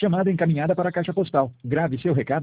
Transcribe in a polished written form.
Chamada encaminhada para a caixa postal. Grave seu recado